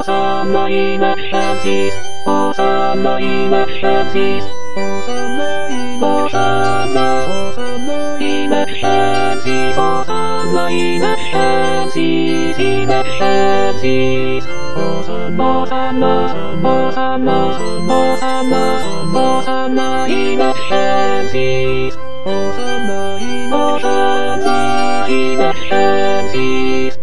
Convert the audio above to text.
Osama emergencies, Osama emergencies, Osama emergencies, Osama emergencies, emergencies, Osama emergencies, Osama emergencies, emergencies.